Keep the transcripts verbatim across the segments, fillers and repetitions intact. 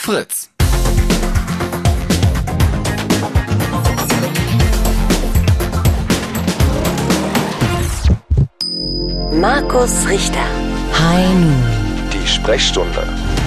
Fritz. Markus Richter. Hi. Die Sprechstunde.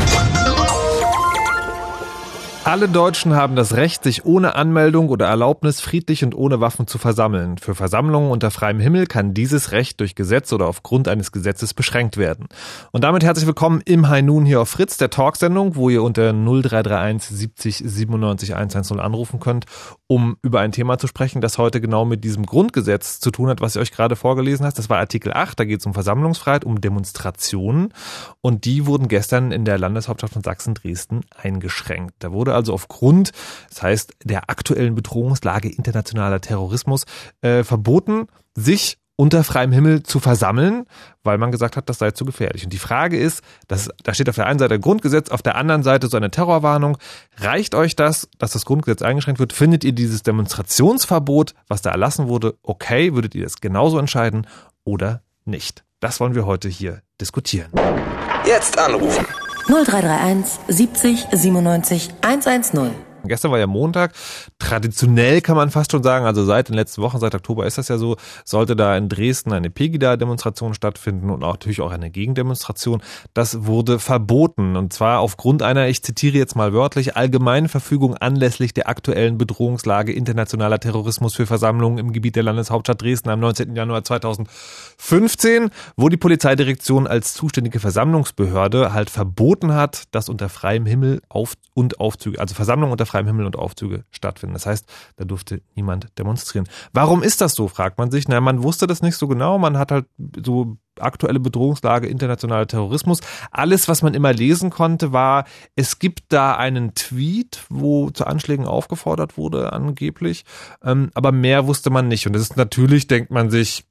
Alle Deutschen haben das Recht, sich ohne Anmeldung oder Erlaubnis friedlich und ohne Waffen zu versammeln. Für Versammlungen unter freiem Himmel kann dieses Recht durch Gesetz oder aufgrund eines Gesetzes beschränkt werden. Und damit herzlich willkommen im High Noon hier auf Fritz, der Talksendung, wo ihr unter null drei drei eins siebzig siebenundneunzig hundertzehn anrufen könnt, um über ein Thema zu sprechen, das heute genau mit diesem Grundgesetz zu tun hat, was ich euch gerade vorgelesen habe. Das war Artikel acht, da geht es um Versammlungsfreiheit, um Demonstrationen. Und die wurden gestern in der Landeshauptstadt von Sachsen, Dresden, eingeschränkt. Da wurde also aufgrund, das heißt der aktuellen Bedrohungslage internationaler Terrorismus, äh, verboten, sich unter freiem Himmel zu versammeln, weil man gesagt hat, das sei zu gefährlich. Und die Frage ist, dass, da steht auf der einen Seite Grundgesetz, auf der anderen Seite so eine Terrorwarnung. Reicht euch das, dass das Grundgesetz eingeschränkt wird? Findet ihr dieses Demonstrationsverbot, was da erlassen wurde, okay? Würdet ihr das genauso entscheiden oder nicht? Das wollen wir heute hier diskutieren. Jetzt anrufen. null drei drei eins siebzig siebenundneunzig hundertzehn. Gestern war ja Montag. Traditionell kann man fast schon sagen, also seit den letzten Wochen, seit Oktober ist das ja so, sollte da in Dresden eine Pegida-Demonstration stattfinden und auch natürlich auch eine Gegendemonstration. Das wurde verboten und zwar aufgrund einer, ich zitiere jetzt mal wörtlich, allgemeinen Verfügung anlässlich der aktuellen Bedrohungslage internationaler Terrorismus für Versammlungen im Gebiet der Landeshauptstadt Dresden am neunzehnten Januar zweitausendfünfzehn, wo die Polizeidirektion als zuständige Versammlungsbehörde halt verboten hat, dass unter freiem Himmel auf und Aufzüge, also Versammlungen unter freiem Himmel und Aufzüge stattfinden. Das heißt, da durfte niemand demonstrieren. Warum ist das so, fragt man sich. Na, man wusste das nicht so genau. Man hat halt so aktuelle Bedrohungslage, internationaler Terrorismus. Alles, was man immer lesen konnte, war, es gibt da einen Tweet, wo zu Anschlägen aufgefordert wurde, angeblich. Ähm, aber mehr wusste man nicht. Und das ist natürlich, denkt man sich,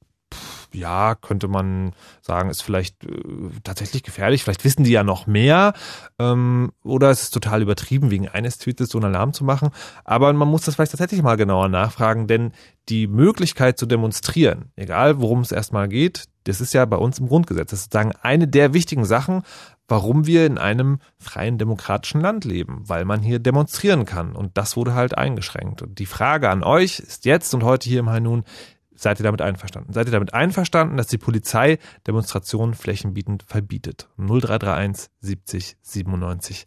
ja, könnte man sagen, ist vielleicht äh, tatsächlich gefährlich. Vielleicht wissen die ja noch mehr. Ähm, oder es ist total übertrieben, wegen eines Tweets so einen Alarm zu machen. Aber man muss das vielleicht tatsächlich mal genauer nachfragen, denn die Möglichkeit zu demonstrieren, egal worum es erstmal geht, das ist ja bei uns im Grundgesetz. Das ist sozusagen eine der wichtigen Sachen, warum wir in einem freien demokratischen Land leben, weil man hier demonstrieren kann. Und das wurde halt eingeschränkt. Und die Frage an euch ist jetzt und heute hier im High Noon: Seid ihr damit einverstanden? Seid ihr damit einverstanden, dass die Polizei Demonstrationen flächendeckend verbietet? null drei drei eins siebzig siebenundneunzig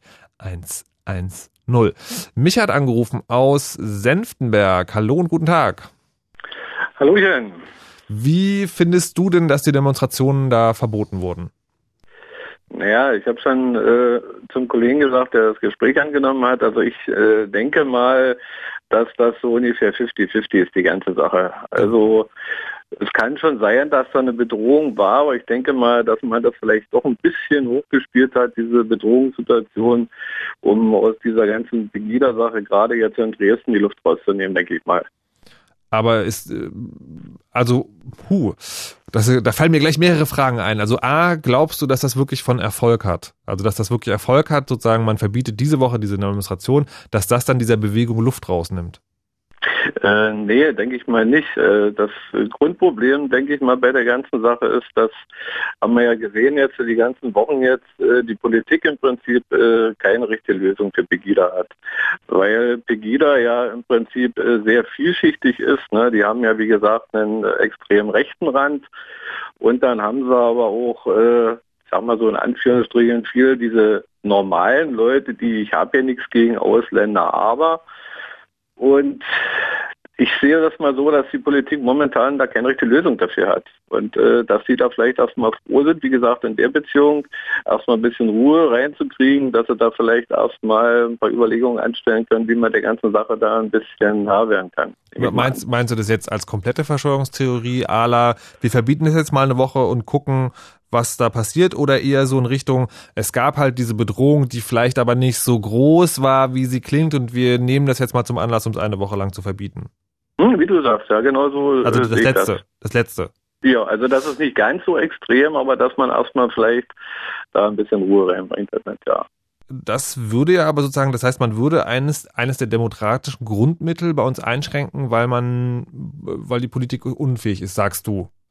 hundertzehn. Mich hat angerufen aus Senftenberg. Hallo und guten Tag. Hallöchen. Wie findest du denn, dass die Demonstrationen da verboten wurden? Naja, ich habe schon äh, zum Kollegen gesagt, der das Gespräch angenommen hat. Also ich äh, denke mal, dass das so ungefähr fünfzig fünfzig ist, die ganze Sache. Also es kann schon sein, dass da eine Bedrohung war, aber ich denke mal, dass man das vielleicht doch ein bisschen hochgespielt hat, diese Bedrohungssituation, um aus dieser ganzen Pegida-Sache gerade jetzt in Dresden die Luft rauszunehmen, denke ich mal. Aber ist, also, puh, das, da fallen mir gleich mehrere Fragen ein. Also A, glaubst du, dass das wirklich von Erfolg hat? Also, dass das wirklich Erfolg hat, sozusagen, man verbietet diese Woche diese Demonstration, dass das dann dieser Bewegung Luft rausnimmt? Äh, nee, denke ich mal nicht. Äh, das Grundproblem, denke ich mal, bei der ganzen Sache ist, das haben wir ja gesehen jetzt die ganzen Wochen jetzt, äh, die Politik im Prinzip äh, keine richtige Lösung für Pegida hat. Weil Pegida ja im Prinzip äh, sehr vielschichtig ist. Ne? Die haben ja, wie gesagt, einen extrem rechten Rand und dann haben sie aber auch, äh, ich sag mal so in Anführungsstrichen, viele diese normalen Leute, die, ich habe ja nichts gegen Ausländer, aber und ich sehe das mal so, dass die Politik momentan da keine richtige Lösung dafür hat. Und äh, dass sie da vielleicht erstmal froh sind, wie gesagt, in der Beziehung erstmal ein bisschen Ruhe reinzukriegen, dass sie da vielleicht erstmal ein paar Überlegungen anstellen können, wie man der ganzen Sache da ein bisschen nah werden kann. Meinst, meinst du das jetzt als komplette Verschwörungstheorie, à la, wir verbieten das jetzt mal eine Woche und gucken, was da passiert, oder eher so in Richtung, es gab halt diese Bedrohung, die vielleicht aber nicht so groß war, wie sie klingt, und wir nehmen das jetzt mal zum Anlass, um es eine Woche lang zu verbieten? Hm, wie du sagst, ja, genau so. Also das äh, Letzte, das. das Letzte. Ja, also das ist nicht ganz so extrem, aber dass man erstmal vielleicht da ein bisschen Ruhe reinbringt, ja. Das würde ja aber sozusagen, das heißt, man würde eines, eines der demokratischen Grundmittel bei uns einschränken, weil man, weil die Politik unfähig ist, sagst du.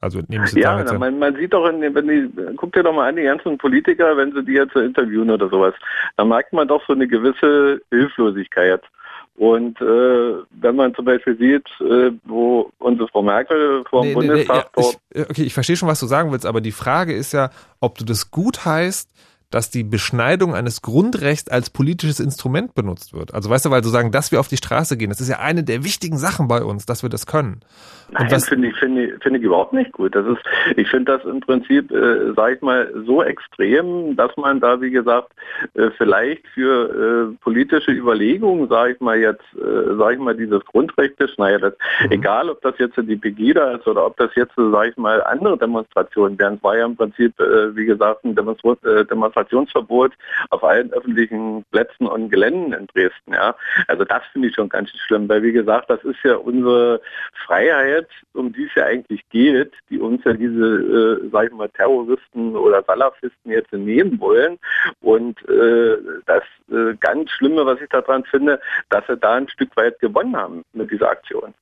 Also nehme ich jetzt Ja, jetzt na, man, man sieht doch, in, wenn die, guck dir doch mal an, die ganzen Politiker, wenn sie die jetzt interviewen oder sowas, da merkt man doch so eine gewisse Hilflosigkeit. Und äh, wenn man zum Beispiel sieht, äh, wo unsere Frau Merkel vor dem nee, Bundestag nee, nee, dort... ja, ich, okay, ich verstehe schon, was du sagen willst, aber die Frage ist ja, ob du das gut heißt, dass die Beschneidung eines Grundrechts als politisches Instrument benutzt wird. Also weißt du, weil so sagen, dass wir auf die Straße gehen, das ist ja eine der wichtigen Sachen bei uns, dass wir das können. Nein, das finde ich, finde ich, finde ich überhaupt nicht gut. Das ist, ich finde das im Prinzip, äh, sag ich mal, so extrem, dass man da, wie gesagt, äh, vielleicht für äh, politische Überlegungen, sage ich mal jetzt, äh, sage ich mal, dieses Grundrecht beschneidet. Mhm. Egal, ob das jetzt die Pegida ist oder ob das jetzt, sage ich mal, andere Demonstrationen wären. Es war ja im Prinzip, äh, wie gesagt, ein Demonstra- äh, Demonstrationsverbot auf allen öffentlichen Plätzen und Geländen in Dresden. Ja, also das finde ich schon ganz schlimm, weil wie gesagt, das ist ja unsere Freiheit, um die es ja eigentlich geht, die uns ja diese, äh, sag ich mal, Terroristen oder Salafisten jetzt nehmen wollen. Und äh, das äh, ganz Schlimme, was ich daran finde, dass sie da ein Stück weit gewonnen haben mit dieser Aktion.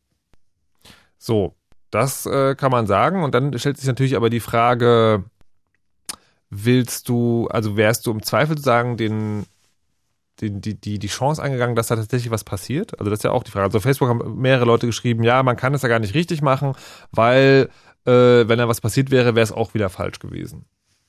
So, das äh, kann man sagen. Und dann stellt sich natürlich aber die Frage, willst du, also wärst du im Zweifel sagen, den Die, die, die, die Chance eingegangen, dass da tatsächlich was passiert? Also das ist ja auch die Frage. Also auf Facebook haben mehrere Leute geschrieben, ja, man kann es ja gar nicht richtig machen, weil äh, wenn da was passiert wäre, wäre es auch wieder falsch gewesen.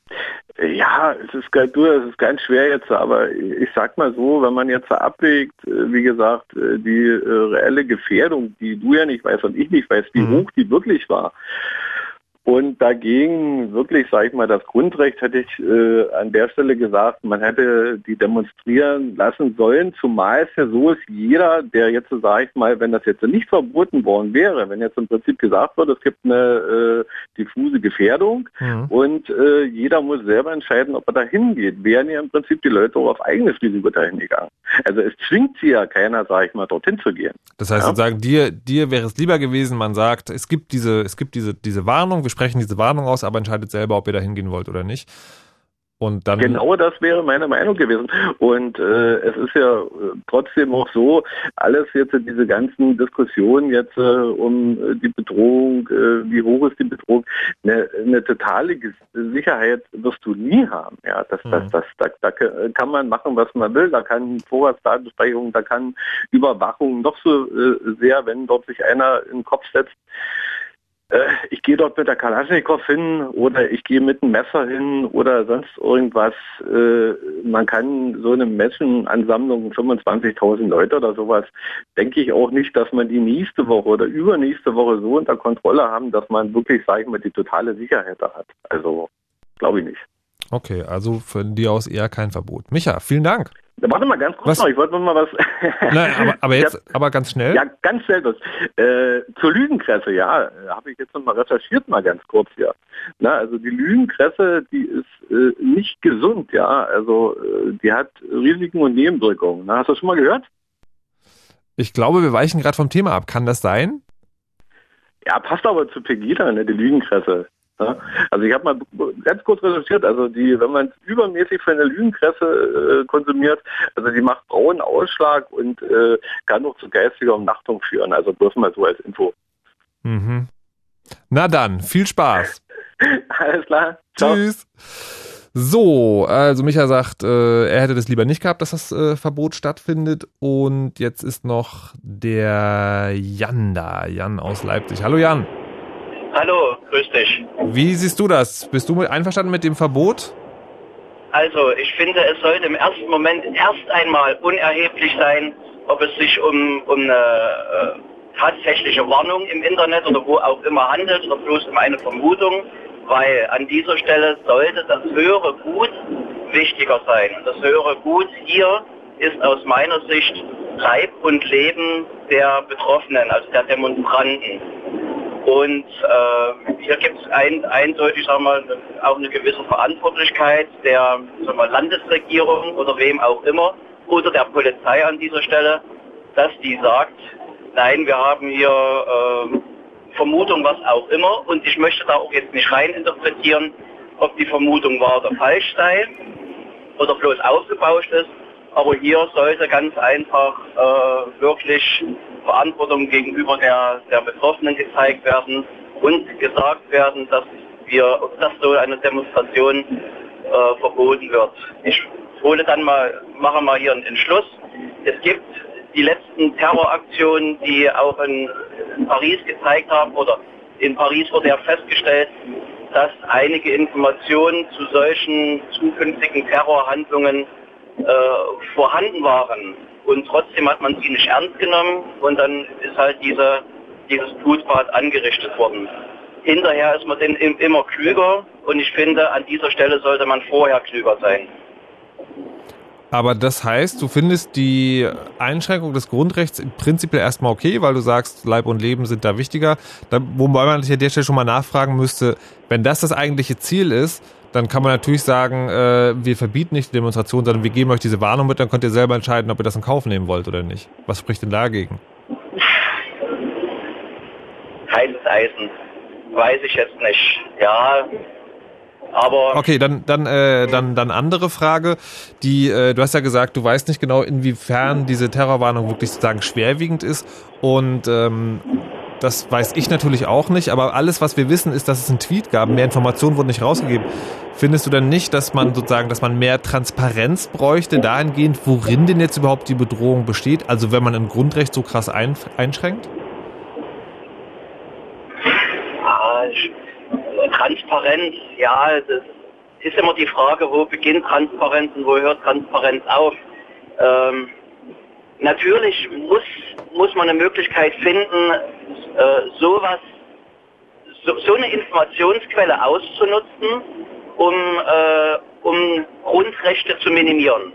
Ja, es ist, du, es ist ganz schwer jetzt, aber ich sag mal so, wenn man jetzt abwägt, wie gesagt, die reelle Gefährdung, die du ja nicht weißt und ich nicht weiß, wie mhm. hoch die wirklich war. Und dagegen wirklich, sage ich mal, das Grundrecht hätte ich äh, an der Stelle gesagt, man hätte die demonstrieren lassen sollen, zumal es ja so ist, jeder, der jetzt, sage ich mal, wenn das jetzt nicht verboten worden wäre, wenn jetzt im Prinzip gesagt wird, es gibt eine äh, diffuse Gefährdung mhm. und äh, jeder muss selber entscheiden, ob er da hingeht, wären ja im Prinzip die Leute auch auf eigenes Risiko dahin gegangen. Also es zwingt sie ja keiner, sage ich mal, dorthin zu gehen. Das heißt, ja? sozusagen, dir, dir wäre es lieber gewesen, man sagt, es gibt diese, es gibt diese, diese Warnung, wir sprechen diese Warnung aus, aber entscheidet selber, ob ihr da hingehen wollt oder nicht. Und dann genau das wäre meine Meinung gewesen. Und äh, es ist ja äh, trotzdem auch so, alles jetzt diese ganzen Diskussionen jetzt äh, um äh, die Bedrohung, äh, wie hoch ist die Bedrohung, eine, eine totale Sicherheit wirst du nie haben. Ja, das, das, das, da, da kann man machen, was man will. Da kann Vorratsdatenspeicherung, da kann Überwachung noch so äh, sehr, wenn dort sich einer in den Kopf setzt, ich gehe dort mit der Kalaschnikow hin oder ich gehe mit einem Messer hin oder sonst irgendwas. Man kann so eine Menschenansammlung, fünfundzwanzigtausend Leute oder sowas, denke ich auch nicht, dass man die nächste Woche oder übernächste Woche so unter Kontrolle haben, dass man wirklich, sage ich mal, die totale Sicherheit da hat. Also, glaube ich nicht. Okay, also von dir aus eher kein Verbot. Micha, vielen Dank. Warte mal ganz kurz was? noch, ich wollte mal was... Nein, aber, aber jetzt, ja, aber ganz schnell. Ja, ganz schnell das. Äh, zur Lügenkresse, ja, habe ich jetzt noch mal recherchiert, mal ganz kurz hier. Na, also die Lügenkresse, die ist äh, nicht gesund, ja, also äh, die hat Risiken und Nebenwirkungen. Na, hast du das schon mal gehört? Ich glaube, wir weichen gerade vom Thema ab. Kann das sein? Ja, passt aber zu Pegida, ne, die Lügenkresse. Ja, also ich habe mal ganz kurz recherchiert, also die, wenn man übermäßig für eine Lügenkresse äh, konsumiert, also die macht braunen Ausschlag und äh, kann auch zu geistiger Umnachtung führen, also bloß mal so als Info. Mhm. Na dann, viel Spaß. Alles klar. Ciao. Tschüss. So, also Micha sagt, äh, er hätte das lieber nicht gehabt, dass das äh, Verbot stattfindet. Und jetzt ist noch der Jan da, Jan aus Leipzig. Hallo Jan. Hallo, grüß dich. Wie siehst du das? Bist du einverstanden mit dem Verbot? Also, ich finde, es sollte im ersten Moment erst einmal unerheblich sein, ob es sich um, um eine äh, tatsächliche Warnung im Internet oder wo auch immer handelt oder bloß um eine Vermutung, weil an dieser Stelle sollte das höhere Gut wichtiger sein. Und das höhere Gut hier ist aus meiner Sicht Leib und Leben der Betroffenen, also der Demonstranten. Und äh, hier gibt es ein, eindeutig, sagen wir, auch eine gewisse Verantwortlichkeit der, sagen wir, Landesregierung oder wem auch immer oder der Polizei an dieser Stelle, dass die sagt, nein, wir haben hier äh, Vermutung, was auch immer, und ich möchte da auch jetzt nicht rein interpretieren, ob die Vermutung wahr oder falsch sei oder bloß aufgebauscht ist, aber hier sollte ganz einfach äh, wirklich Verantwortung gegenüber der, der Betroffenen gezeigt werden und gesagt werden, dass wir, dass so eine Demonstration äh, verboten wird. Ich hole dann mal, mache mal hier einen Entschluss. Es gibt die letzten Terroraktionen, die auch in Paris gezeigt haben, oder in Paris wurde ja festgestellt, dass einige Informationen zu solchen zukünftigen Terrorhandlungen äh, vorhanden waren. Und trotzdem hat man sie nicht ernst genommen und dann ist halt diese, dieses Blutbad angerichtet worden. Hinterher ist man dann immer klüger und ich finde, an dieser Stelle sollte man vorher klüger sein. Aber das heißt, du findest die Einschränkung des Grundrechts prinzipiell erstmal okay, weil du sagst, Leib und Leben sind da wichtiger. Da, wobei man sich an der Stelle schon mal nachfragen müsste, wenn das das eigentliche Ziel ist, dann kann man natürlich sagen, äh, wir verbieten nicht die Demonstration, sondern wir geben euch diese Warnung mit, dann könnt ihr selber entscheiden, ob ihr das in Kauf nehmen wollt oder nicht. Was spricht denn dagegen? Heißes Eisen. Weiß ich jetzt nicht. Ja, aber... Okay, dann dann äh, dann dann andere Frage. Die, äh, du hast ja gesagt, du weißt nicht genau, inwiefern diese Terrorwarnung wirklich sozusagen schwerwiegend ist. Und ähm, das weiß ich natürlich auch nicht. Aber alles, was wir wissen, ist, dass es einen Tweet gab. Mehr Informationen wurden nicht rausgegeben. Findest du denn nicht, dass man sozusagen, dass man mehr Transparenz bräuchte dahingehend, worin denn jetzt überhaupt die Bedrohung besteht? Also wenn man ein Grundrecht so krass ein, einschränkt? Transparenz, ja, das ist immer die Frage, wo beginnt Transparenz und wo hört Transparenz auf. Ähm, natürlich muss, muss man eine Möglichkeit finden, äh, sowas, so, so eine Informationsquelle auszunutzen, um, äh, um Grundrechte zu minimieren.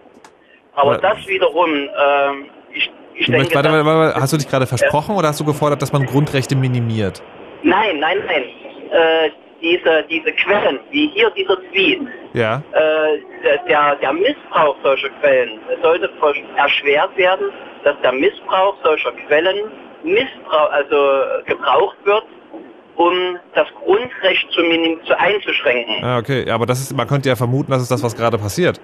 Aber ja. das wiederum, äh, ich, ich denke... Möchtest, warte, warte, warte, hast du dich gerade versprochen äh, oder hast du gefordert, dass man Grundrechte minimiert? Nein, nein, nein. Äh, diese, diese Quellen, wie hier dieser Tweet, ja. äh, der, der Missbrauch solcher Quellen sollte erschwert werden, dass der Missbrauch solcher Quellen Missbrauch, also gebraucht wird, um das Grundrecht zu, minim, zu einzuschränken. Ah, okay, ja, aber das ist, man könnte ja vermuten, das ist das, was gerade passiert.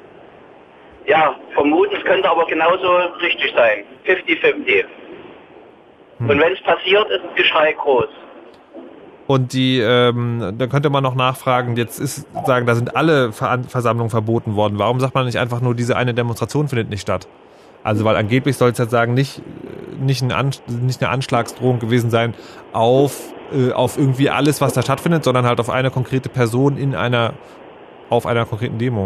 Ja, vermuten, es könnte aber genauso richtig sein. fünfzig fünfzig. Hm. Und wenn es passiert, ist das Geschrei groß. Und die, ähm, dann könnte man noch nachfragen, jetzt ist, sagen, da sind alle Ver- Versammlungen verboten worden. Warum sagt man nicht einfach nur, diese eine Demonstration findet nicht statt? Also, weil angeblich soll es jetzt sagen, nicht, nicht, ein An- nicht eine Anschlagsdrohung gewesen sein auf, äh, auf irgendwie alles, was da stattfindet, sondern halt auf eine konkrete Person in einer, auf einer konkreten Demo.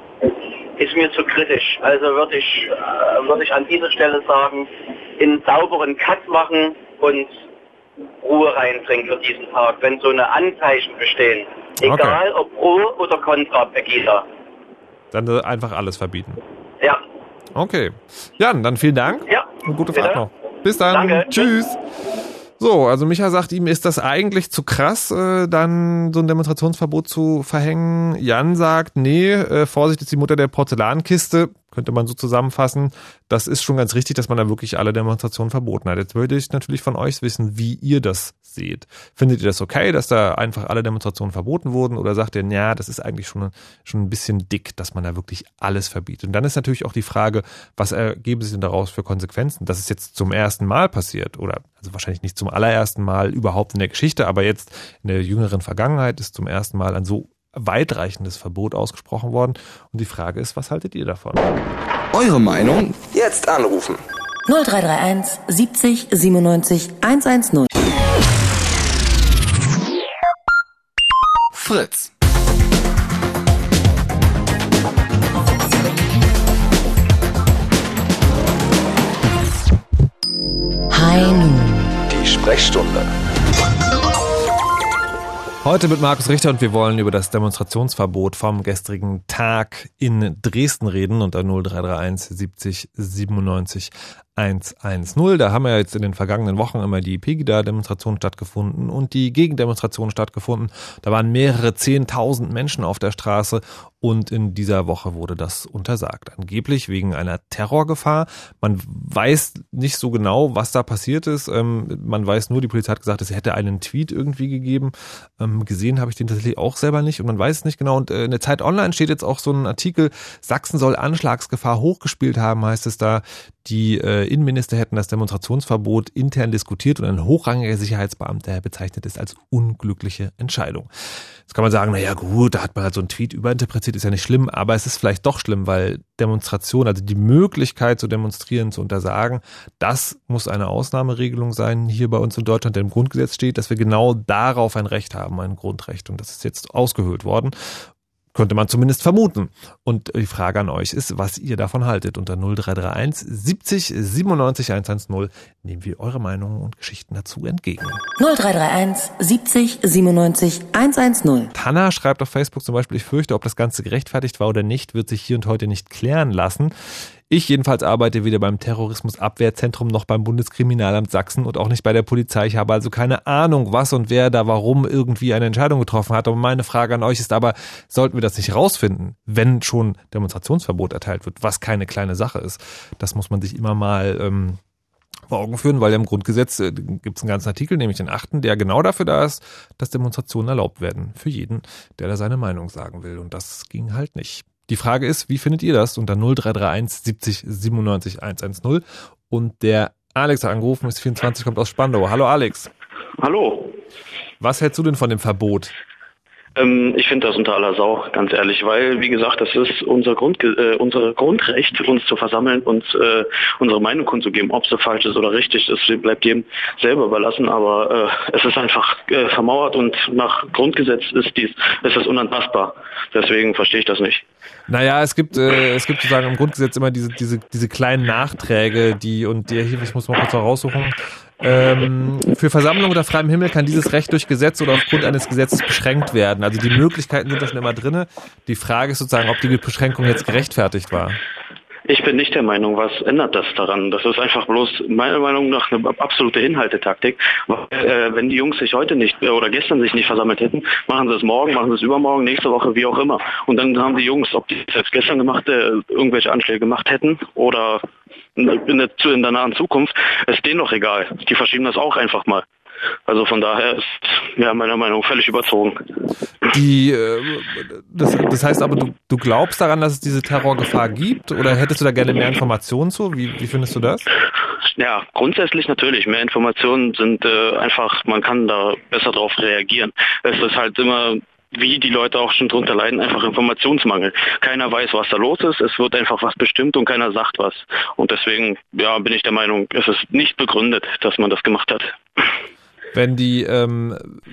Ist mir zu kritisch. Also würde ich, äh, würde ich an dieser Stelle sagen, einen sauberen Cut machen und Ruhe reinbringen für diesen Tag, wenn so eine Anzeichen bestehen. Egal, okay. ob pro oder contra Pegida. Dann einfach alles verbieten. Ja. Okay. Jan, dann vielen Dank. Ja. Und gute bitte. Fahrt noch. Bis dann. Danke. Tschüss. So, also Micha sagt, ihm ist das eigentlich zu krass, äh, dann so ein Demonstrationsverbot zu verhängen. Jan sagt, nee, äh, Vorsicht ist die Mutter der Porzellankiste. Könnte man so zusammenfassen. Das ist schon ganz richtig, dass man da wirklich alle Demonstrationen verboten hat. Jetzt würde ich natürlich von euch wissen, wie ihr das seht. Findet ihr das okay, dass da einfach alle Demonstrationen verboten wurden? Oder sagt ihr, ja, das ist eigentlich schon, schon ein bisschen dick, dass man da wirklich alles verbietet? Und dann ist natürlich auch die Frage, was ergeben sich denn daraus für Konsequenzen? Das ist jetzt zum ersten Mal passiert oder also wahrscheinlich nicht zum allerersten Mal überhaupt in der Geschichte, aber jetzt in der jüngeren Vergangenheit ist zum ersten Mal ein so weitreichendes Verbot ausgesprochen worden. Und die Frage ist, was haltet ihr davon? Eure Meinung? Jetzt anrufen. null drei drei eins siebzig siebenundneunzig hundertzehn. Fritz. High Noon. Die Sprechstunde. Heute mit Markus Richter und wir wollen über das Demonstrationsverbot vom gestrigen Tag in Dresden reden unter null drei drei eins siebzig siebenundneunzig hundertzehn. Da haben ja jetzt in den vergangenen Wochen immer die Pegida-Demonstrationen stattgefunden und die Gegendemonstrationen stattgefunden. Da waren mehrere zehntausend Menschen auf der Straße und in dieser Woche wurde das untersagt. Angeblich wegen einer Terrorgefahr. Man weiß nicht so genau, was da passiert ist. Ähm, man weiß nur, die Polizei hat gesagt, es hätte einen Tweet irgendwie gegeben. Ähm, gesehen habe ich den tatsächlich auch selber nicht und man weiß es nicht genau. Und äh, in der Zeit Online steht jetzt auch so ein Artikel, Sachsen soll Anschlagsgefahr hochgespielt haben, heißt es da. Die äh, äh, Innenminister hätten das Demonstrationsverbot intern diskutiert und ein hochrangiger Sicherheitsbeamter bezeichnet es als unglückliche Entscheidung. Jetzt kann man sagen, na ja gut, da hat man halt so einen Tweet überinterpretiert, ist ja nicht schlimm, aber es ist vielleicht doch schlimm, weil Demonstration, also die Möglichkeit zu demonstrieren, zu untersagen, das muss eine Ausnahmeregelung sein hier bei uns in Deutschland, denn im Grundgesetz steht, dass wir genau darauf ein Recht haben, ein Grundrecht, und das ist jetzt ausgehöhlt worden. Könnte man zumindest vermuten. Und die Frage an euch ist, was ihr davon haltet. Unter null drei drei eins siebzig siebenundneunzig hundertzehn nehmen wir eure Meinungen und Geschichten dazu entgegen. null drei drei eins siebzig siebenundneunzig hundertzehn. Tanna schreibt auf Facebook zum Beispiel, ich fürchte, ob das Ganze gerechtfertigt war oder nicht, wird sich hier und heute nicht klären lassen. Ich jedenfalls arbeite weder beim Terrorismusabwehrzentrum noch beim Bundeskriminalamt Sachsen und auch nicht bei der Polizei. Ich habe also keine Ahnung, was und wer da warum irgendwie eine Entscheidung getroffen hat. Und meine Frage an euch ist aber, sollten wir das nicht rausfinden, wenn schon Demonstrationsverbot erteilt wird, was keine kleine Sache ist? Das muss man sich immer mal ähm, vor Augen führen, weil im Grundgesetz äh, gibt es einen ganzen Artikel, nämlich den achten, der genau dafür da ist, dass Demonstrationen erlaubt werden. Für jeden, der da seine Meinung sagen will. Und das ging halt nicht. Die Frage ist, wie findet ihr das? Unter null drei drei eins siebzig siebenundneunzig hundertzehn. Und der Alex hat angerufen, ist vierundzwanzig, kommt aus Spandau. Hallo Alex. Hallo. Was hältst du denn von dem Verbot? Ähm, ich finde das unter aller Sau, ganz ehrlich, weil, wie gesagt, das ist unser, Grund, äh, unser Grundrecht, uns zu versammeln und äh, unsere Meinung kundzugeben. Ob sie falsch ist oder richtig, das bleibt jedem selber überlassen, aber äh, es ist einfach äh, vermauert und nach Grundgesetz ist dies, ist das unantastbar. Deswegen verstehe ich das nicht. Naja, es gibt äh, es gibt sozusagen im Grundgesetz immer diese diese diese kleinen Nachträge, die und der hier, ich muss mal kurz noch raussuchen. Ähm, für Versammlung unter freiem Himmel kann dieses Recht durch Gesetz oder aufgrund eines Gesetzes beschränkt werden. Also die Möglichkeiten sind da schon immer drinne. Die Frage ist sozusagen, ob die Beschränkung jetzt gerechtfertigt war. Ich bin nicht der Meinung, was ändert das daran? Das ist einfach bloß meiner Meinung nach eine absolute Inhaltetaktik. Weil, äh, wenn die Jungs sich heute nicht äh, oder gestern sich nicht versammelt hätten, machen sie es morgen, machen sie es übermorgen, nächste Woche, wie auch immer. Und dann haben die Jungs, ob die es jetzt gestern gemacht, äh, irgendwelche Anschläge gemacht hätten oder in der, in der nahen Zukunft, ist denen doch egal. Die verschieben das auch einfach mal. Also von daher ist ja meiner Meinung nach völlig überzogen. Die, äh, das, das heißt aber, du, du glaubst daran, dass es diese Terrorgefahr gibt, oder hättest du da gerne mehr Informationen zu? Wie, wie findest du das? Ja, grundsätzlich natürlich. Mehr Informationen sind äh, einfach, man kann da besser drauf reagieren. Es ist halt immer, wie die Leute auch schon drunter leiden, einfach Informationsmangel. Keiner weiß, was da los ist. Es wird einfach was bestimmt und keiner sagt was. Und deswegen, ja, bin ich der Meinung, es ist nicht begründet, dass man das gemacht hat. Wenn die, ähm,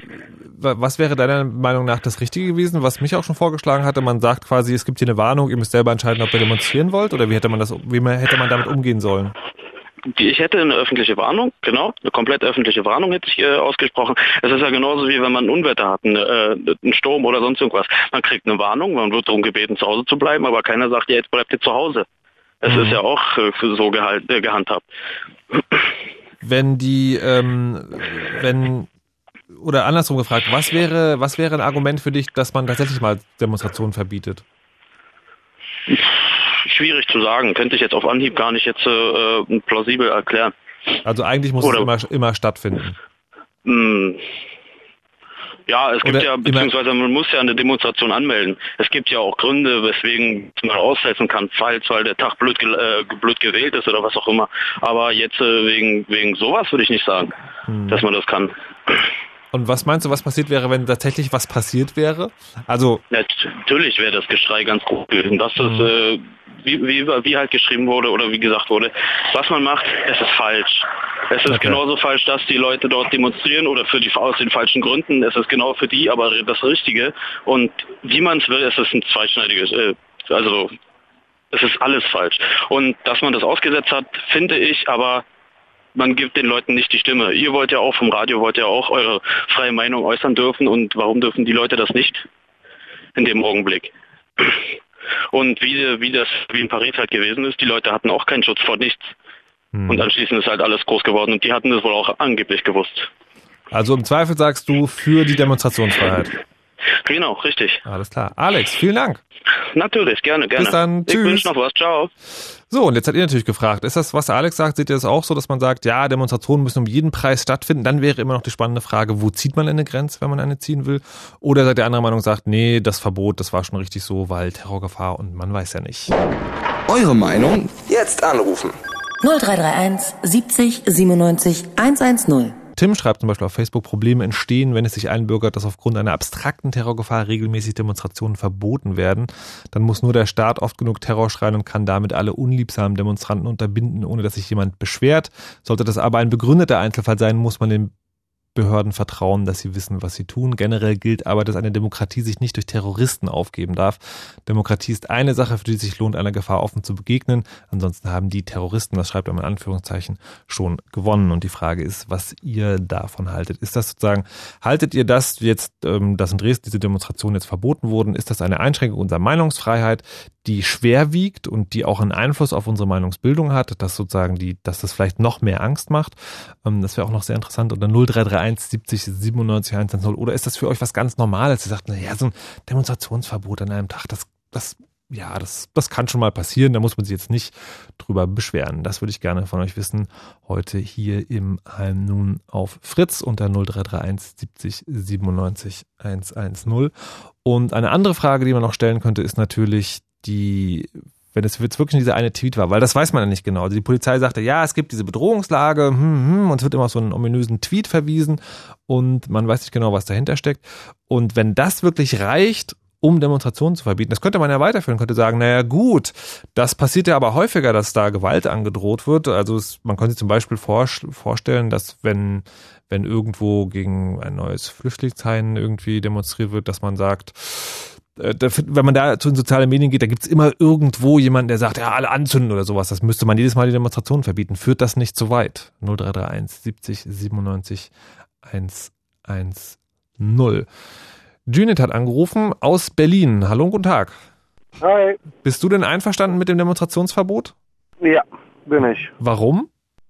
was wäre deiner Meinung nach das Richtige gewesen, was mich auch schon vorgeschlagen hatte? Man sagt quasi, es gibt hier eine Warnung, ihr müsst selber entscheiden, ob ihr demonstrieren wollt, oder wie hätte man das, wie hätte man damit umgehen sollen? Ich hätte eine öffentliche Warnung, genau, eine komplett öffentliche Warnung hätte ich äh, ausgesprochen. Es ist ja genauso wie wenn man ein Unwetter hat, einen, äh, einen Sturm oder sonst irgendwas. Man kriegt eine Warnung, man wird darum gebeten, zu Hause zu bleiben, aber keiner sagt, ja, jetzt bleibt ihr zu Hause. Es mhm. ist ja auch äh, so gehalt, äh, gehandhabt. Wenn die, ähm, wenn, oder andersrum gefragt, was wäre, was wäre ein Argument für dich, dass man tatsächlich mal Demonstrationen verbietet? Schwierig zu sagen, könnte ich jetzt auf Anhieb gar nicht jetzt äh, plausibel erklären. Also eigentlich muss Oder, es immer, immer stattfinden. Mh, ja, es gibt Oder ja, beziehungsweise man muss ja eine Demonstration anmelden. Es gibt ja auch Gründe, weswegen man aussetzen kann, falls, weil der Tag blöd, äh, blöd gewählt ist oder was auch immer. Aber jetzt äh, wegen, wegen sowas würde ich nicht sagen, hm. dass man das kann. Und was meinst du, was passiert wäre, wenn tatsächlich was passiert wäre? Also ja, natürlich wäre das Geschrei ganz groß gewesen. Das ist, mhm. äh, wie, wie, wie halt geschrieben wurde oder wie gesagt wurde, was man macht, es ist falsch. Es ist okay. genauso falsch, dass die Leute dort demonstrieren oder für die aus den falschen Gründen. Es ist genau für die, aber das Richtige. Und wie man es will, es ist ein zweischneidiges, äh, also es ist alles falsch. Und dass man das ausgesetzt hat, finde ich, aber man gibt den Leuten nicht die Stimme. Ihr wollt ja auch vom Radio, wollt ja auch eure freie Meinung äußern dürfen. Und warum dürfen die Leute das nicht in dem Augenblick? Und wie, wie das wie in Paris halt gewesen ist, die Leute hatten auch keinen Schutz vor nichts. Hm. Und anschließend ist halt alles groß geworden. Und die hatten das wohl auch angeblich gewusst. Also im Zweifel sagst du für die Demonstrationsfreiheit. Genau, richtig. Alles klar. Alex, vielen Dank. Natürlich, gerne, gerne. Bis dann. Ich wünsche noch was. Ciao. So, und jetzt hat ihr natürlich gefragt, ist das, was Alex sagt, seht ihr das auch so, dass man sagt, ja, Demonstrationen müssen um jeden Preis stattfinden? Dann wäre immer noch die spannende Frage, wo zieht man eine Grenze, wenn man eine ziehen will? Oder seid ihr anderer Meinung, sagt, nee, das Verbot, das war schon richtig so, weil Terrorgefahr und man weiß ja nicht. Eure Meinung? Jetzt anrufen. null drei drei eins siebzig siebenundneunzig hundertzehn. Tim schreibt zum Beispiel auf Facebook, Probleme entstehen, wenn es sich einbürgert, dass aufgrund einer abstrakten Terrorgefahr regelmäßig Demonstrationen verboten werden. Dann muss nur der Staat oft genug Terror schreien und kann damit alle unliebsamen Demonstranten unterbinden, ohne dass sich jemand beschwert. Sollte das aber ein begründeter Einzelfall sein, muss man den Behörden vertrauen, dass sie wissen, was sie tun. Generell gilt aber, dass eine Demokratie sich nicht durch Terroristen aufgeben darf. Demokratie ist eine Sache, für die es sich lohnt, einer Gefahr offen zu begegnen. Ansonsten haben die Terroristen, das schreibt er in Anführungszeichen, schon gewonnen. Und die Frage ist, was ihr davon haltet. Ist das sozusagen, haltet ihr das jetzt, dass in Dresden diese Demonstrationen jetzt verboten wurden, ist das eine Einschränkung unserer Meinungsfreiheit, die schwer wiegt und die auch einen Einfluss auf unsere Meinungsbildung hat, dass sozusagen die, dass das vielleicht noch mehr Angst macht? Das wäre auch noch sehr interessant. Unter null drei drei eins siebzig siebenundneunzig hundertzehn. Oder ist das für euch was ganz Normales? Ihr sagt, naja, so ein Demonstrationsverbot an einem Tag, das, das, ja, das, das kann schon mal passieren. Da muss man sich jetzt nicht drüber beschweren. Das würde ich gerne von euch wissen. Heute hier im Heim nun auf Fritz unter null drei drei eins siebzig siebenundneunzig hundertzehn. Und eine andere Frage, die man noch stellen könnte, ist natürlich die, wenn es jetzt wirklich dieser eine Tweet war, weil das weiß man ja nicht genau. Also die Polizei sagte, ja, es gibt diese Bedrohungslage, hm, hm, und es wird immer auf so einen ominösen Tweet verwiesen und man weiß nicht genau, was dahinter steckt. Und wenn das wirklich reicht, um Demonstrationen zu verbieten, das könnte man ja weiterführen, könnte sagen, naja gut, das passiert ja aber häufiger, dass da Gewalt angedroht wird. Also es, man könnte sich zum Beispiel vor, vorstellen, dass wenn, wenn irgendwo gegen ein neues Flüchtlingsheim irgendwie demonstriert wird, dass man sagt, wenn man da zu den sozialen Medien geht, da gibt's immer irgendwo jemanden, der sagt, ja, alle anzünden oder sowas. Das müsste man jedes Mal die Demonstrationen verbieten. Führt das nicht zu weit? null drei drei eins siebzig siebenundneunzig hundertzehn. Junit hat angerufen aus Berlin. Hallo und guten Tag. Hi. Bist du denn einverstanden mit dem Demonstrationsverbot? Ja, bin ich. Warum?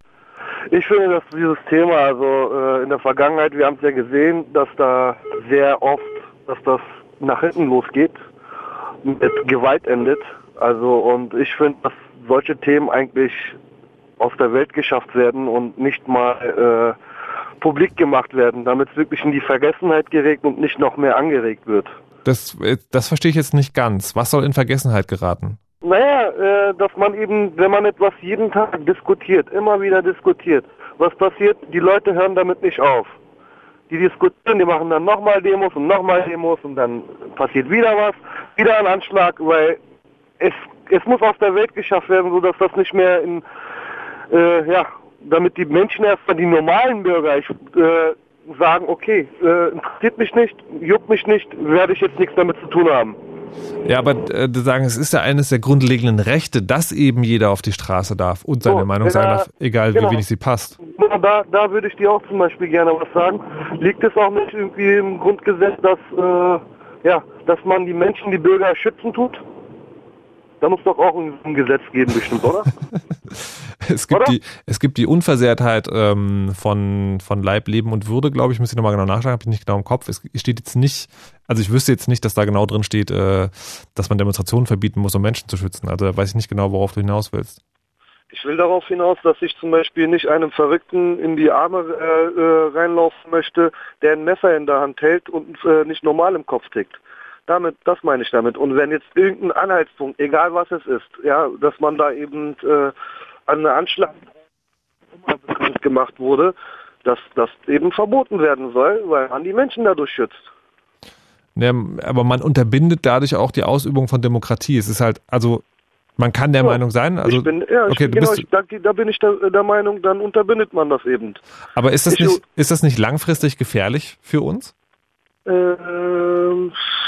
Ich finde, dass dieses Thema, also äh, in der Vergangenheit, wir haben es ja gesehen, dass da sehr oft, dass das nach hinten losgeht, mit Gewalt endet. Also, und ich finde, dass solche Themen eigentlich aus der Welt geschafft werden und nicht mal äh, publik gemacht werden, damit es wirklich in die Vergessenheit gerät und nicht noch mehr angeregt wird. Das, das verstehe ich jetzt nicht ganz. Was soll in Vergessenheit geraten? Naja, äh, dass man eben, wenn man etwas jeden Tag diskutiert, immer wieder diskutiert, was passiert? Die Leute hören damit nicht auf. Die diskutieren, die machen dann nochmal Demos und nochmal Demos und dann passiert wieder was, wieder ein Anschlag, weil es es muss aus der Welt geschafft werden, sodass das nicht mehr in, äh, ja, damit die Menschen erstmal, die normalen Bürger, ich, äh, sagen, okay, äh, interessiert mich nicht, juckt mich nicht, werde ich jetzt nichts damit zu tun haben. Ja, aber äh, sagen, es ist ja eines der grundlegenden Rechte, dass eben jeder auf die Straße darf und seine so, Meinung sagen darf, egal genau. Wie wenig sie passt. Da, da würde ich dir auch zum Beispiel gerne was sagen. Liegt es auch nicht irgendwie im Grundgesetz, dass, äh, ja, dass man die Menschen, die Bürger schützen tut? Da muss doch auch ein Gesetz geben, bestimmt, oder? es, gibt oder? Die, es gibt die Unversehrtheit ähm, von, von Leib, Leben und Würde, glaube ich, muss ich nochmal genau nachschlagen, habe ich nicht genau im Kopf. Es steht jetzt nicht, also ich wüsste jetzt nicht, dass da genau drin steht, äh, dass man Demonstrationen verbieten muss, um Menschen zu schützen. Also da weiß ich nicht genau, worauf du hinaus willst. Ich will darauf hinaus, dass ich zum Beispiel nicht einem Verrückten in die Arme äh, äh, reinlaufen möchte, der ein Messer in der Hand hält und äh, nicht normal im Kopf tickt. Damit, das meine ich damit. Und wenn jetzt irgendein Anhaltspunkt, egal was es ist, ja, dass man da eben äh, an eine Anschlag bekannt gemacht wurde, dass das eben verboten werden soll, weil man die Menschen dadurch schützt. Ja, aber man unterbindet dadurch auch die Ausübung von Demokratie. Es ist halt, also man kann der ja, Meinung sein. Also, ich bin, ja, okay, ich, du genau, bist, ich, da, da bin ich der, der Meinung, dann unterbindet man das eben. Aber ist das, ich, nicht, ist das nicht langfristig gefährlich für uns? Ähm,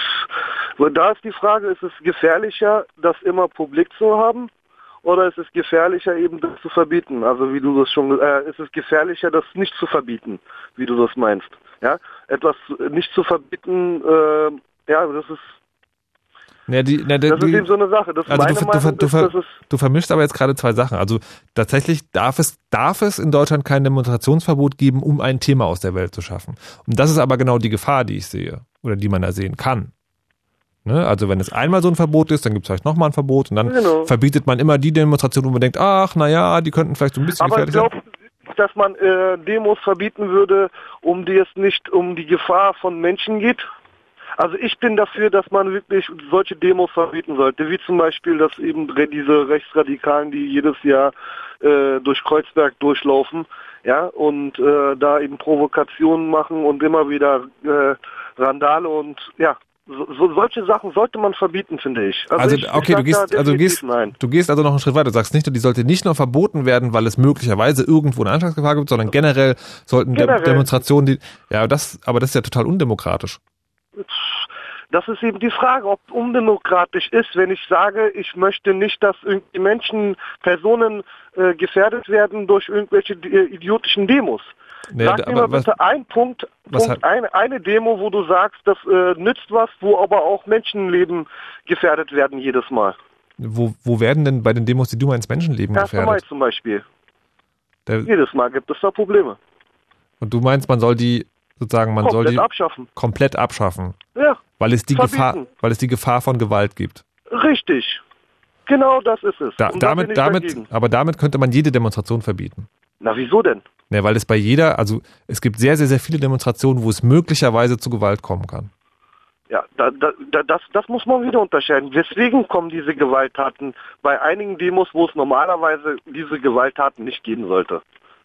da ist die Frage, ist es gefährlicher, das immer publik zu haben, oder ist es gefährlicher, eben das zu verbieten? Also wie du das schon, äh, ist es gefährlicher, das nicht zu verbieten, wie du das meinst? Ja, etwas nicht zu verbieten, äh, ja, das ist Ja, die, na, die, das ist eben so eine Sache. Das also meine du, Meinung du, du, ist, das ist du vermischst aber jetzt gerade zwei Sachen. Also tatsächlich darf es, darf es in Deutschland kein Demonstrationsverbot geben, um ein Thema aus der Welt zu schaffen. Und das ist aber genau die Gefahr, die ich sehe oder die man da sehen kann. Ne? Also wenn es einmal so ein Verbot ist, dann gibt es vielleicht nochmal ein Verbot und dann genau. verbietet man immer die Demonstrationen, wo man denkt, ach, naja, die könnten vielleicht so ein bisschen aber gefährlich sein. Aber ich glaube, dass man äh, Demos verbieten würde, um die es nicht um die Gefahr von Menschen geht. Also ich bin dafür, dass man wirklich solche Demos verbieten sollte, wie zum Beispiel, dass eben diese Rechtsradikalen, die jedes Jahr äh, durch Kreuzberg durchlaufen, ja, und äh, da eben Provokationen machen und immer wieder äh, Randale und ja, so, so, solche Sachen sollte man verbieten, finde ich. Also, also ich, okay, ich du gehst, also du gehst, nein. du gehst also noch einen Schritt weiter. Du sagst nicht, die sollte nicht nur verboten werden, weil es möglicherweise irgendwo eine Anschlagsgefahr gibt, sondern generell sollten generell. De- Demonstrationen, die, ja, das, aber das ist ja total undemokratisch. Das ist eben die Frage, ob undemokratisch ist, wenn ich sage, ich möchte nicht, dass irgendwie Menschen, Personen äh, gefährdet werden durch irgendwelche äh, idiotischen Demos. Nee, Sag mir mal bitte was, ein Punkt, Punkt hat, eine, eine Demo, wo du sagst, das äh, nützt was, wo aber auch Menschenleben gefährdet werden jedes Mal. Wo, wo werden denn bei den Demos, die du meinst, Menschenleben gefährdet? erster Mai zum Beispiel. Der, jedes Mal gibt es da Probleme. Und du meinst, man soll die sozusagen, man komplett soll die abschaffen. komplett abschaffen? Ja. Weil es die Gefahr, weil es die Gefahr von Gewalt gibt. Richtig. Genau das ist es. Da, damit, da damit, aber damit könnte man jede Demonstration verbieten. Na, wieso denn? Ne, weil es bei jeder, also es gibt sehr, sehr, sehr viele Demonstrationen, wo es möglicherweise zu Gewalt kommen kann. Ja, da, da, das, das muss man wieder unterscheiden. Deswegen kommen diese Gewalttaten bei einigen Demos, wo es normalerweise diese Gewalttaten nicht geben sollte.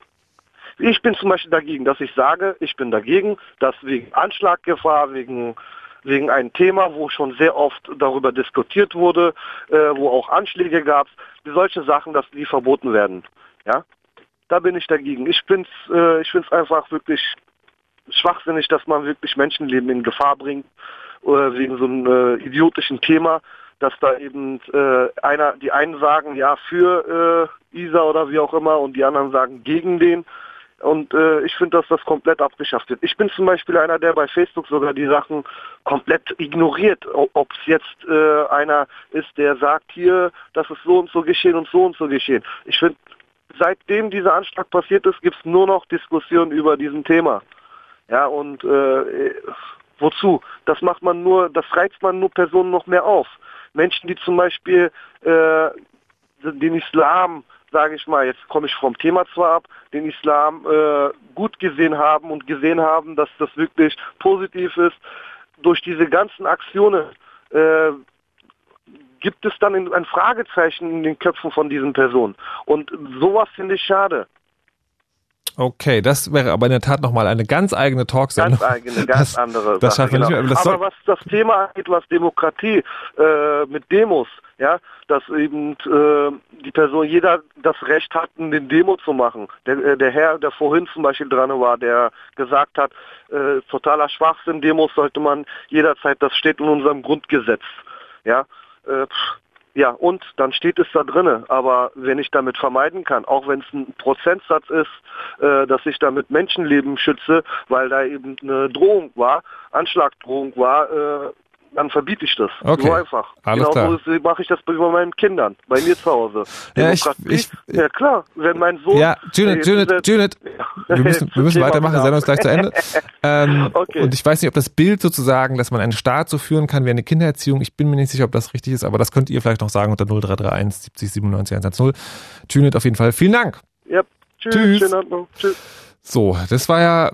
Ich bin zum Beispiel dagegen, dass ich sage, ich bin dagegen, dass wegen Anschlaggefahr, wegen wegen einem Thema, wo schon sehr oft darüber diskutiert wurde, äh, wo auch Anschläge gab, solche Sachen, dass die verboten werden. Ja, da bin ich dagegen. Ich finde es äh, ich find's einfach wirklich schwachsinnig, dass man wirklich Menschenleben in Gefahr bringt, äh, wegen so einem äh, idiotischen Thema, dass da eben äh, einer, die einen sagen ja für äh, I S A oder wie auch immer und die anderen sagen gegen den. Und äh, ich finde, dass das komplett abgeschafft wird. Ich bin zum Beispiel einer, der bei Facebook sogar die Sachen komplett ignoriert. Ob es jetzt äh, einer ist, der sagt, hier, das ist so und so geschehen und so und so geschehen. Ich finde, seitdem dieser Anschlag passiert ist, gibt es nur noch Diskussionen über diesen Thema. Ja, und äh, wozu? Das macht man nur, das reizt man nur Personen noch mehr auf. Menschen, die zum Beispiel äh, den Islam, sage ich mal, jetzt komme ich vom Thema zwar ab, den Islam äh, gut gesehen haben und gesehen haben, dass das wirklich positiv ist. Durch diese ganzen Aktionen äh, gibt es dann ein Fragezeichen in den Köpfen von diesen Personen. Und sowas finde ich schade. Okay, das wäre aber in der Tat nochmal eine ganz eigene Talksendung. Ganz eigene, ganz das, andere das Sache. Genau. Nicht mehr, das aber was das Thema angeht, was Demokratie äh, mit Demos, ja, dass eben äh, die Person, jeder das Recht hat, eine Demo zu machen. Der, der Herr, der vorhin zum Beispiel dran war, der gesagt hat, äh, totaler Schwachsinn, Demos sollte man jederzeit, das steht in unserem Grundgesetz. Ja, äh, ja, und dann steht es da drinne. Aber wenn ich damit vermeiden kann, auch wenn es ein Prozentsatz ist, äh, dass ich damit Menschenleben schütze, weil da eben eine Drohung war, Anschlagdrohung war, äh, dann verbiete ich das. Okay. So einfach. Alles genau klar. so mache ich das bei meinen Kindern, bei mir zu Hause. Ja, ich, ich, ja klar, wenn mein Sohn... Ja, Junet, Junet, Junet, wir müssen, wir müssen weitermachen, die Sendung ist gleich zu Ende. Ähm, okay. Und ich weiß nicht, ob das Bild sozusagen, dass man einen Staat so führen kann wie eine Kindererziehung, ich bin mir nicht sicher, ob das richtig ist, aber das könnt ihr vielleicht noch sagen unter null drei drei eins siebzig siebenundneunzig hundertzehn. Junet, auf jeden Fall vielen Dank. Ja, tschüss. Tschüss. Schönen Abend noch. Tschüss. So, das war ja,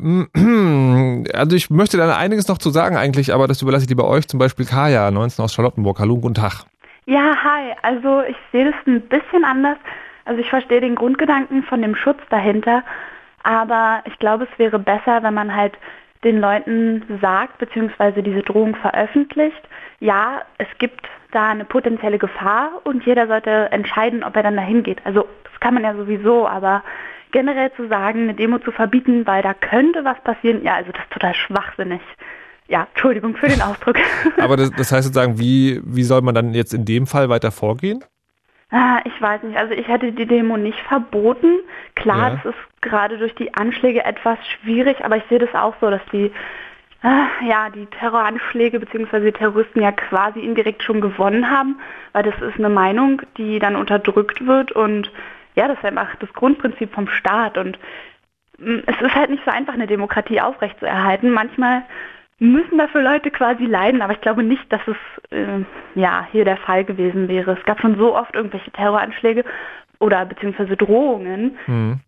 also ich möchte da einiges noch zu sagen eigentlich, aber das überlasse ich lieber euch, zum Beispiel Kaya, neunzehn aus Charlottenburg. Hallo, guten Tag. Ja, hi, also ich sehe das ein bisschen anders. Also ich verstehe den Grundgedanken von dem Schutz dahinter, aber ich glaube, es wäre besser, wenn man halt den Leuten sagt, beziehungsweise diese Drohung veröffentlicht, ja, es gibt da eine potenzielle Gefahr und jeder sollte entscheiden, ob er dann dahin geht. Also das kann man ja sowieso, aber generell zu sagen, eine Demo zu verbieten, weil da könnte was passieren, ja, also das ist total schwachsinnig. Ja, Entschuldigung für den Ausdruck. Aber das, das heißt sozusagen, wie, wie soll man dann jetzt in dem Fall weiter vorgehen? Ah, ich weiß nicht, also ich hätte die Demo nicht verboten. Klar, Ja. das ist gerade durch die Anschläge etwas schwierig, aber ich sehe das auch so, dass die, ah, ja, die Terroranschläge bzw. die Terroristen ja quasi indirekt schon gewonnen haben, weil das ist eine Meinung, die dann unterdrückt wird und ja, das ist einfach das Grundprinzip vom Staat und mh, es ist halt nicht so einfach, eine Demokratie aufrechtzuerhalten. Manchmal müssen dafür Leute quasi leiden, aber ich glaube nicht, dass es äh, ja hier der Fall gewesen wäre. Es gab schon so oft irgendwelche Terroranschläge oder beziehungsweise Drohungen, Hm.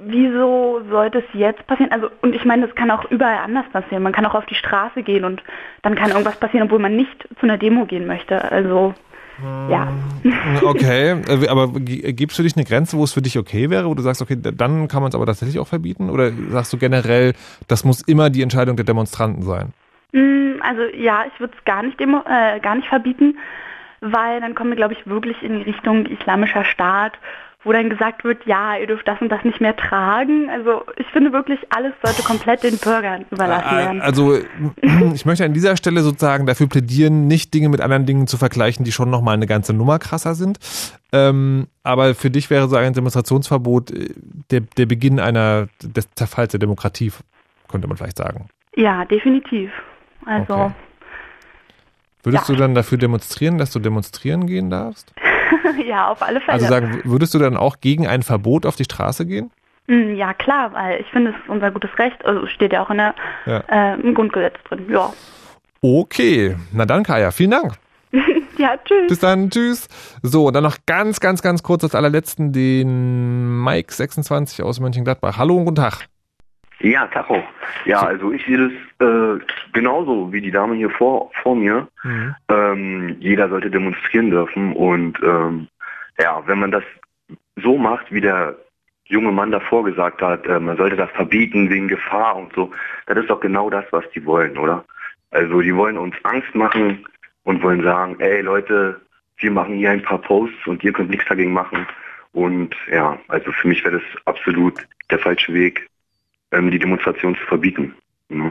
wieso sollte es jetzt passieren? Also, und ich meine, das kann auch überall anders passieren. Man kann auch auf die Straße gehen und dann kann irgendwas passieren, obwohl man nicht zu einer Demo gehen möchte. Also, ja. Okay, aber gibst du dich eine Grenze, wo es für dich okay wäre, wo du sagst, okay, dann kann man es aber tatsächlich auch verbieten? Oder sagst du generell, das muss immer die Entscheidung der Demonstranten sein? Also ja, ich würde es gar nicht demo, äh, gar nicht verbieten, weil dann kommen wir, glaube ich, wirklich in die Richtung islamischer Staat, wo dann gesagt wird, ja, ihr dürft das und das nicht mehr tragen. Also ich finde wirklich, alles sollte komplett den Bürgern überlassen werden. Also ich möchte an dieser Stelle sozusagen dafür plädieren, nicht Dinge mit anderen Dingen zu vergleichen, die schon nochmal eine ganze Nummer krasser sind. Ähm, aber für dich wäre so ein Demonstrationsverbot der, der Beginn einer des Zerfalls der Demokratie, könnte man vielleicht sagen. Ja, definitiv. Also okay. Würdest ja. du dann dafür demonstrieren, dass du demonstrieren gehen darfst? Ja, auf alle Fälle. Also sagen, würdest du dann auch gegen ein Verbot auf die Straße gehen? Ja, klar, weil ich finde, es ist unser gutes Recht. Also steht ja auch in der, ja. äh, im Grundgesetz drin, ja. Okay, na dann Kaya, vielen Dank. Ja, tschüss. Bis dann, tschüss. So, und dann noch ganz, ganz, ganz kurz als allerletzten den Mike sechsundzwanzig aus Mönchengladbach. Hallo und guten Tag. Ja, Tacho. Ja, also ich sehe das äh, genauso wie die Dame hier vor vor mir. Mhm. Ähm, jeder sollte demonstrieren dürfen und ähm, ja, wenn man das so macht, wie der junge Mann davor gesagt hat, äh, man sollte das verbieten wegen Gefahr und so, das ist doch genau das, was die wollen, oder? Also die wollen uns Angst machen und wollen sagen, ey Leute, wir machen hier ein paar Posts und ihr könnt nichts dagegen machen. Und ja, also für mich wäre das absolut der falsche Weg, die Demonstration zu verbieten. Ja.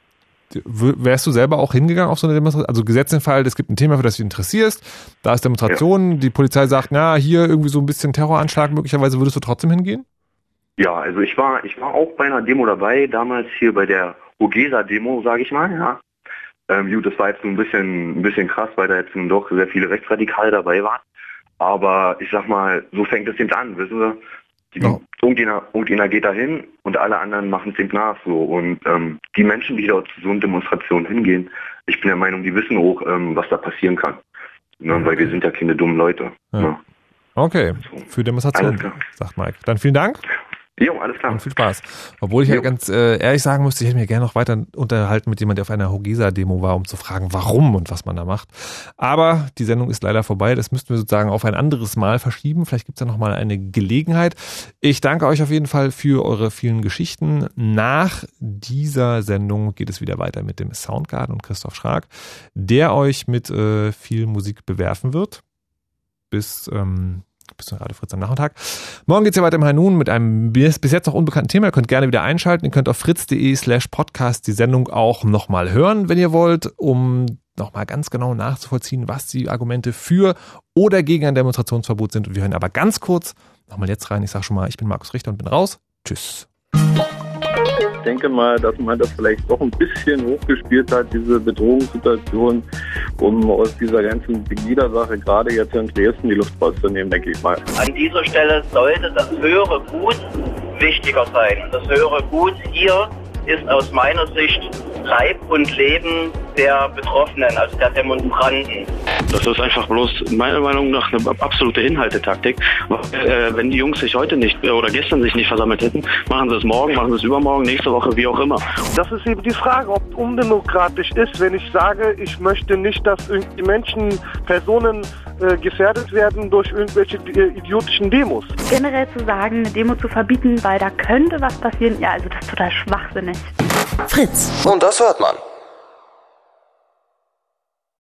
Wärst du selber auch hingegangen auf so eine Demonstration? Also gesetzt den Fall, es gibt ein Thema, für das du dich interessierst, da ist Demonstration, ja. Die Polizei sagt, na, hier irgendwie so ein bisschen Terroranschlag möglicherweise, würdest du trotzdem hingehen? Ja, also ich war ich war auch bei einer Demo dabei, damals hier bei der Ogesa-Demo, sage ich mal, ja. Ähm, gut, das war jetzt ein bisschen, ein bisschen krass, weil da jetzt doch sehr viele Rechtsradikale dabei waren. Aber ich sag mal, so fängt es eben an, wissen Sie? Die, oh. irgendjemand, irgendjemand geht da hin und alle anderen machen es eben nach so. Und ähm, die Menschen, die dort zu so einer Demonstration hingehen, ich bin der Meinung, die wissen auch, ähm, was da passieren kann. Ne? Okay. Weil wir sind ja keine dummen Leute. Ja. Ne? Okay, für Demonstrationen, sagt Mike. Dann vielen Dank. Jo, alles klar. Und viel Spaß. Obwohl ich jo. ja ganz äh, ehrlich sagen müsste, ich hätte mir gerne noch weiter unterhalten mit jemandem, der auf einer Ogesa-Demo war, um zu fragen, warum und was man da macht. Aber die Sendung ist leider vorbei. Das müssten wir sozusagen auf ein anderes Mal verschieben. Vielleicht gibt es ja noch mal eine Gelegenheit. Ich danke euch auf jeden Fall für eure vielen Geschichten. Nach dieser Sendung geht es wieder weiter mit dem Soundgarden und Christoph Schrag, der euch mit äh, viel Musik bewerfen wird. Bis... Ähm, Bis gerade Fritz am Nachmittag. Morgen geht's ja weiter im High Noon mit einem bis, bis jetzt noch unbekannten Thema. Ihr könnt gerne wieder einschalten. Ihr könnt auf fritz.de slash podcast die Sendung auch nochmal hören, wenn ihr wollt, um nochmal ganz genau nachzuvollziehen, was die Argumente für oder gegen ein Demonstrationsverbot sind. Und wir hören aber ganz kurz nochmal jetzt rein. Ich sage schon mal, ich bin Markus Richter und bin raus. Tschüss. Ich denke mal, dass man das vielleicht doch ein bisschen hochgespielt hat, diese Bedrohungssituation, um aus dieser ganzen Pegida-Sache gerade jetzt in Dresden die Luft rauszunehmen, denke ich mal. An dieser Stelle sollte das höhere Gut wichtiger sein. Das höhere Gut hier ist aus meiner Sicht Leib und Leben der Betroffenen, also der Demonstranten. Das ist einfach bloß meiner Meinung nach eine absolute Inhaltetaktik. Äh, wenn die Jungs sich heute nicht oder gestern sich nicht versammelt hätten, machen sie es morgen, machen sie es übermorgen, nächste Woche, wie auch immer. Das ist eben die Frage, ob es undemokratisch ist, wenn ich sage, ich möchte nicht, dass irgendwie Menschen, Personen äh, gefährdet werden durch irgendwelche äh, idiotischen Demos. Generell zu sagen, eine Demo zu verbieten, weil da könnte was passieren, ja, also das ist total schwachsinnig. Fritz. Und das hört man.